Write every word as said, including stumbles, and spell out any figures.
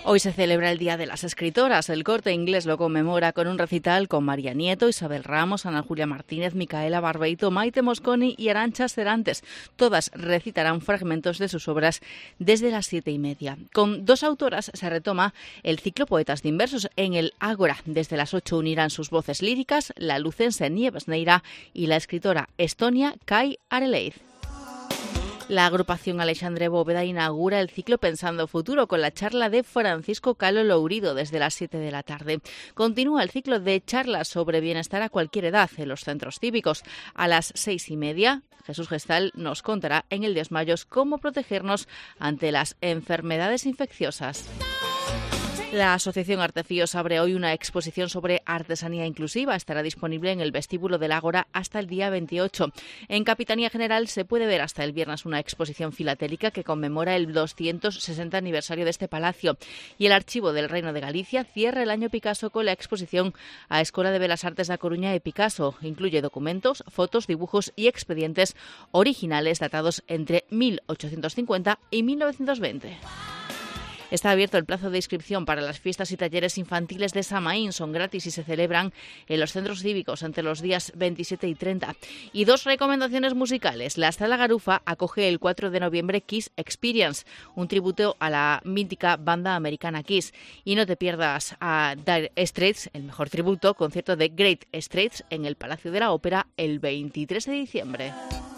Hoy se celebra el Día de las Escritoras. El Corte Inglés lo conmemora con un recital con María Nieto, Isabel Ramos, Ana Julia Martínez, Micaela Barbeito, Maite Mosconi y Arantxa Serantes. Todas recitarán fragmentos de sus obras desde las siete y media. Con dos autoras se retoma el ciclo Poetas de Inversos en el Ágora. Desde las ocho unirán sus voces líricas la lucense Nieves Neira y la escritora estonia Kai Areleit. La agrupación Alexandre Bóveda inaugura el ciclo Pensando Futuro con la charla de Francisco Calo Lourido desde las siete de la tarde. Continúa el ciclo de charlas sobre bienestar a cualquier edad en los centros cívicos. A las seis y media, Jesús Gestal nos contará en el Desmayos cómo protegernos ante las enfermedades infecciosas. La Asociación Artefíos abre hoy una exposición sobre artesanía inclusiva. Estará disponible en el vestíbulo del Ágora hasta el día veintiocho. En Capitanía General se puede ver hasta el viernes una exposición filatélica que conmemora el doscientos sesenta aniversario de este palacio. Y el Archivo del Reino de Galicia cierra el año Picasso con la exposición a Escuela de Belas Artes da Coruña de Picasso. Incluye documentos, fotos, dibujos y expedientes originales datados entre mil ochocientos cincuenta y mil novecientos veinte. Está abierto el plazo de inscripción para las fiestas y talleres infantiles de Samaín. Son gratis y se celebran en los centros cívicos entre los días veintisiete y treinta. Y dos recomendaciones musicales. La Sala Garufa acoge el cuatro de noviembre Kiss Experience, un tributo a la mítica banda americana Kiss. Y no te pierdas a Dire Straits, el mejor tributo, concierto de Great Straits en el Palacio de la Ópera el veintitrés de diciembre.